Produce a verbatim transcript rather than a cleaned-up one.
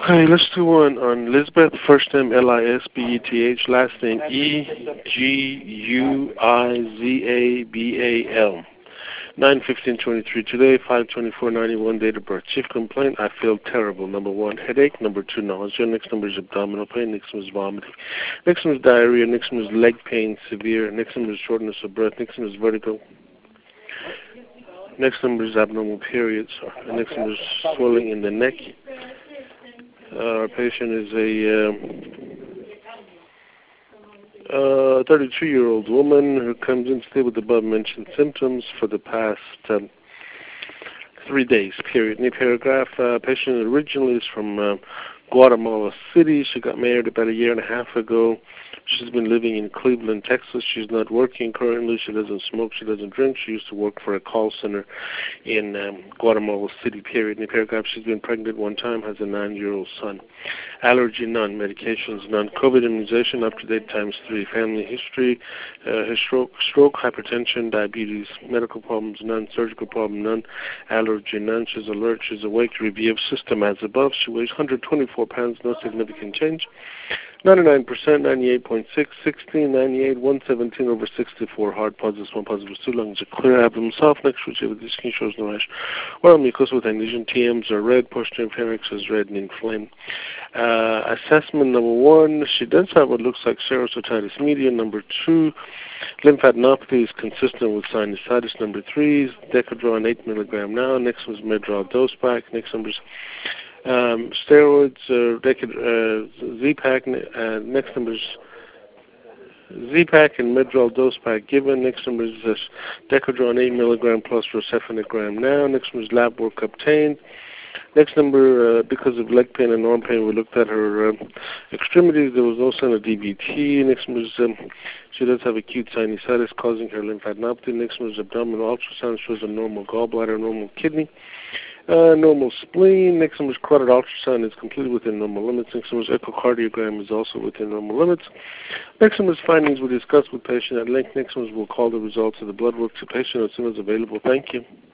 Okay, let's do one on Lisbeth. First name L I S B E T H, last name E G U I Z A B A L. nine fifteen twenty-three today, five twenty-four ninety-one, date of birth. Chief complaint, I feel terrible. Number one, headache. Number two, nausea. Next number is abdominal pain. Next one is vomiting. Next one is diarrhea. Next one is leg pain, severe. Next one is shortness of breath. Next one is vertigo. Next number is abnormal periods. The next number is swelling in the neck. Uh, our patient is a uh, uh, thirty-two-year-old woman who comes in still with the above-mentioned symptoms for the past um, three days, period. New paragraph. Uh, patient originally is from uh, Guatemala City. She got married about a year and a half ago. She's been living in Cleveland, Texas. She's not working currently. She doesn't smoke. She doesn't drink. She used to work for a call center in um, Guatemala City, period. In the paragraph, she's been pregnant one time, has a nine-year-old son. Allergy, none. Medications, none. COVID immunization, up-to-date times three. Family history, uh, stroke, stroke, hypertension, diabetes. Medical problems, none. Surgical problem, none. Allergy, none. She's alert. She's awake. Review of system as above. She weighs one hundred twenty-four pounds, no significant change. ninety-nine percent, ninety-eight point six, sixteen, ninety-eight, one seventeen over sixty-four. Heart positives, one positive, two lungs are clear. Abdomen soft, next which with the skin shows no rash. Oral mucosa with adhesion. T Ms are red. Posterior pharynx is red and inflamed. Uh, assessment number one, she does have what looks like serocytitis media. Number two, lymphadenopathy is consistent with sinusitis. Number three is Decadron eight milligram now. Next was Medrol dose pack. Next number is Um, steroids, uh, uh, Z-Pack, uh, next number is Z-Pack and Medrol dose pack given. Next number is uh, Decadron eight milligram plus Rocephanegram now. Next one is lab work obtained. Next number, uh, because of leg pain and arm pain, we looked at her um, extremities. There was no sign of D V T. Next number is um, she does have acute sinusitis causing her lymphadenopathy. Next one is abdominal ultrasound, shows a normal gallbladder, normal kidney. Uh, normal spleen. Next one was carotid ultrasound is completely within normal limits. Next one was echocardiogram is also within normal limits. Next one was findings we discussed with patient at length. Next one was we'll call the results of the blood work to patient as soon as available. Thank you.